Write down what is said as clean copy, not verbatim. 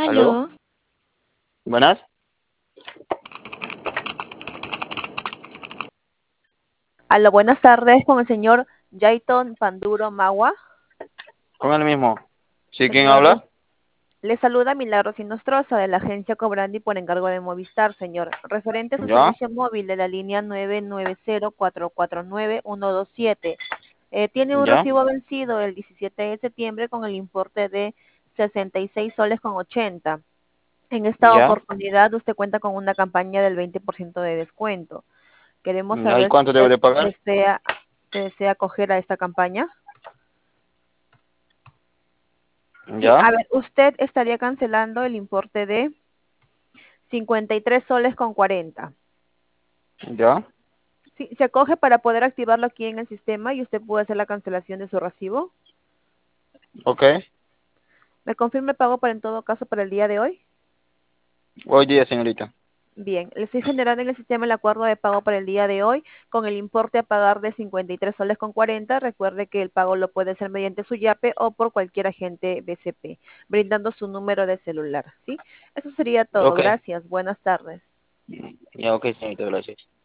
¿Aló? Aló, ¿Buenas? Aló, buenas tardes con el señor Jayton Panduro Magua. Con el mismo. ¿Sí, quién Señor, habla? le saluda Milagros Inostroza de la agencia Cobrandi por encargo de Movistar, señor. Referente a su ¿Ya? servicio móvil de la línea 990-449-127. Tiene un ¿Ya? recibo vencido el 17 de septiembre con el importe de 66 soles con 80. En esta ¿Ya? oportunidad usted cuenta con una campaña del 20% de descuento. Queremos ¿Ya? ¿Y saber si cuánto debo usted de pagar? desea acoger a esta campaña. Sí, ¿Ya? a ver, usted estaría cancelando el importe de 53 soles con 40. ¿Ya? Sí, se acoge para poder activarlo aquí en el sistema y usted puede hacer la cancelación de su recibo. Ok. ¿Me confirma el pago para en todo caso para el día de hoy? Hoy día, señorita. Bien, le estoy generando en el sistema el acuerdo de pago para el día de hoy con el importe a pagar de 53 soles con 40. Recuerde que el pago lo puede hacer mediante su YAPE o por cualquier agente BCP, brindando su número de celular, ¿sí? Eso sería todo. Ok. Gracias. Buenas tardes. Ya, ok, señorita, gracias.